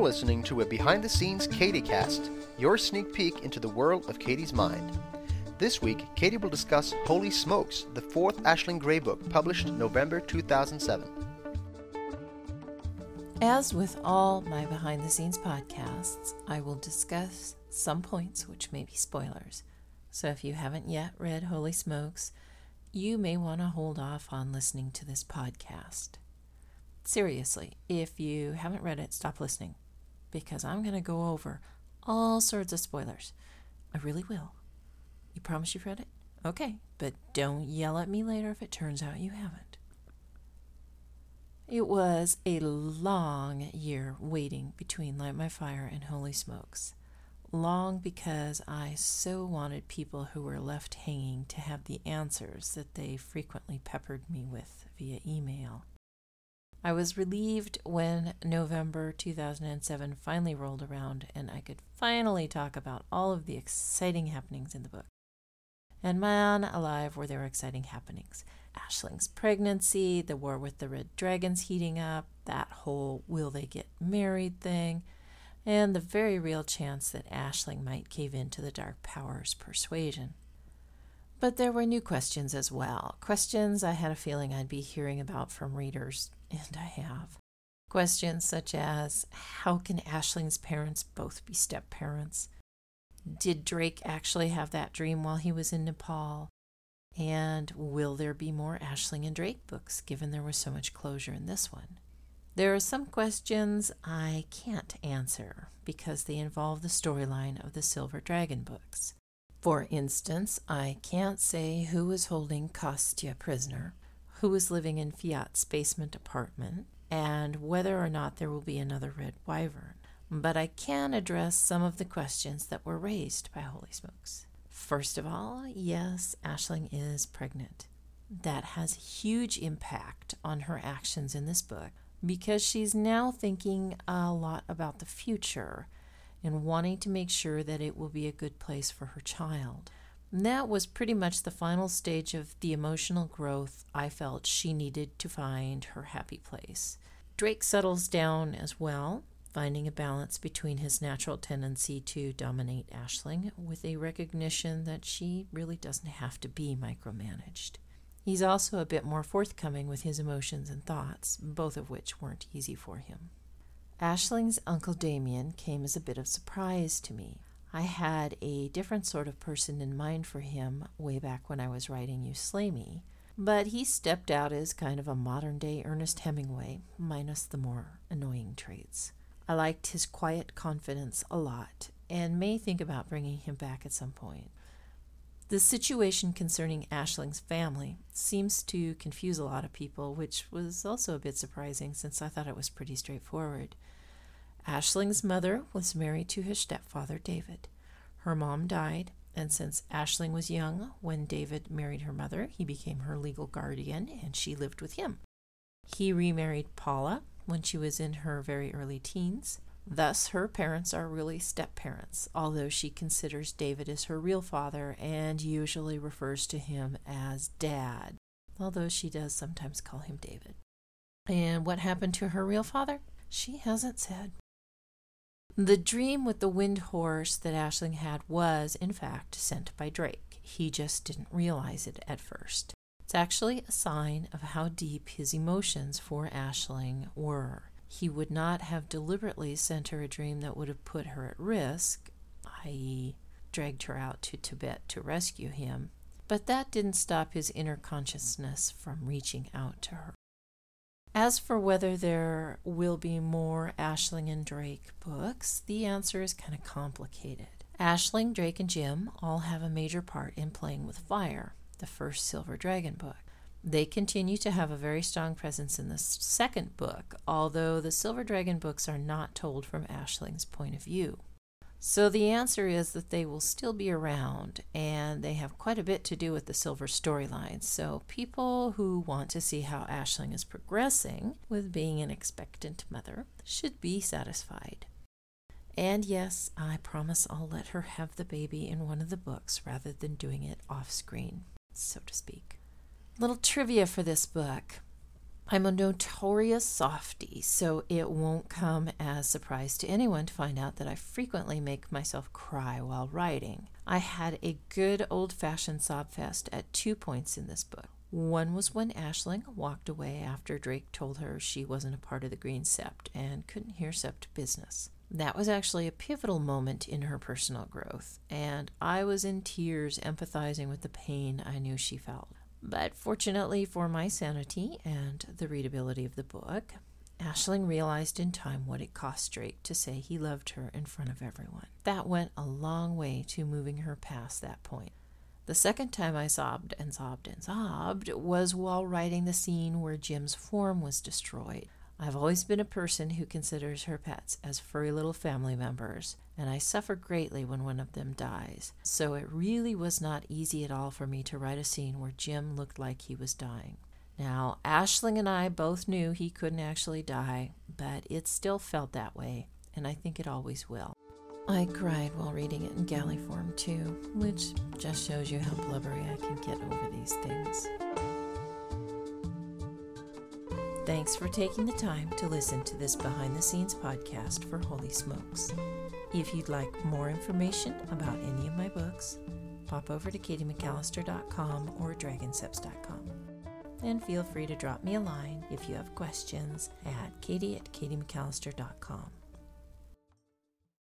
listening to a behind-the-scenes KatieCast, your sneak peek into the world of Katie's mind. This week, Katie will discuss Holy Smokes, the fourth Aisling Gray book, published November 2007. As with all my behind-the-scenes podcasts, I will discuss some points which may be spoilers. So if you haven't yet read Holy Smokes, you may want to hold off on listening to this podcast. Seriously, if you haven't read it, stop listening, because I'm going to go over all sorts of spoilers. I really will. You promise you've read it? Okay, but don't yell at me later if it turns out you haven't. It was a long year waiting between Light My Fire and Holy Smokes. Long because I so wanted people who were left hanging to have the answers that they frequently peppered me with via email. I was relieved when November 2007 finally rolled around and I could finally talk about all of the exciting happenings in the book. And man alive, were there exciting happenings. Aisling's pregnancy, the war with the Red Dragons heating up, that whole will they get married thing, and the very real chance that Aisling might cave into the Dark Power's persuasion. But there were new questions as well. Questions I had a feeling I'd be hearing about from readers, and I have. Questions such as, how can Aisling's parents both be step-parents? Did Drake actually have that dream while he was in Nepal? And will there be more Aisling and Drake books, given there was so much closure in this one? There are some questions I can't answer because they involve the storyline of the Silver Dragon books. For instance, I can't say who was holding Kostya prisoner, who was living in Fiat's basement apartment, and whether or not there will be another Red Wyvern. But I can address some of the questions that were raised by Holy Smokes. First of all, yes, Aisling is pregnant. That has a huge impact on her actions in this book because she's now thinking a lot about the future and wanting to make sure that it will be a good place for her child. And that was pretty much the final stage of the emotional growth I felt she needed to find her happy place. Drake settles down as well, finding a balance between his natural tendency to dominate Aisling with a recognition that she really doesn't have to be micromanaged. He's also a bit more forthcoming with his emotions and thoughts, both of which weren't easy for him. Aisling's Uncle Damien came as a bit of surprise to me. I had a different sort of person in mind for him way back when I was writing You Slay Me, but he stepped out as kind of a modern-day Ernest Hemingway, minus the more annoying traits. I liked his quiet confidence a lot, and may think about bringing him back at some point. The situation concerning Aisling's family seems to confuse a lot of people, which was also a bit surprising since I thought it was pretty straightforward. Aisling's mother was married to his stepfather, David. Her mom died, and since Aisling was young when David married her mother, he became her legal guardian, and she lived with him. He remarried Paula when she was in her very early teens. Thus, her parents are really step-parents, although she considers David as her real father and usually refers to him as Dad, although she does sometimes call him David. And what happened to her real father? She hasn't said. The dream with the wind horse that Aisling had was, in fact, sent by Drake. He just didn't realize it at first. It's actually a sign of how deep his emotions for Aisling were. He would not have deliberately sent her a dream that would have put her at risk, i.e., dragged her out to Tibet to rescue him, but that didn't stop his inner consciousness from reaching out to her. As for whether there will be more Aisling and Drake books, the answer is kind of complicated. Aisling, Drake, and Jim all have a major part in Playing with Fire, the first Silver Dragon book. They continue to have a very strong presence in the second book, although the Silver Dragon books are not told from Aisling's point of view. So the answer is that they will still be around, and they have quite a bit to do with the Silver storyline. So people who want to see how Aisling is progressing with being an expectant mother should be satisfied. And yes, I promise I'll let her have the baby in one of the books rather than doing it off screen, so to speak. Little trivia for this book. I'm a notorious softie, so it won't come as a surprise to anyone to find out that I frequently make myself cry while writing. I had a good old-fashioned sob fest at 2 points in this book. One was when Aisling walked away after Drake told her she wasn't a part of the Green Sept and couldn't hear Sept business. That was actually a pivotal moment in her personal growth, and I was in tears empathizing with the pain I knew she felt. But fortunately for my sanity and the readability of the book, Aisling realized in time what it cost Drake to say he loved her in front of everyone. That went a long way to moving her past that point. The second time I sobbed and sobbed and sobbed was while writing the scene where Jim's form was destroyed. I've always been a person who considers her pets as furry little family members, and I suffer greatly when one of them dies. So it really was not easy at all for me to write a scene where Jim looked like he was dying. Now, Aisling and I both knew he couldn't actually die, but it still felt that way, and I think it always will. I cried while reading it in galley form too, which just shows you how blubbery I can get over these things. Thanks for taking the time to listen to this behind-the-scenes podcast for Holy Smokes. If you'd like more information about any of my books, pop over to katiemcallister.com or dragonseps.com. And feel free to drop me a line if you have questions at katie@katiemcallister.com.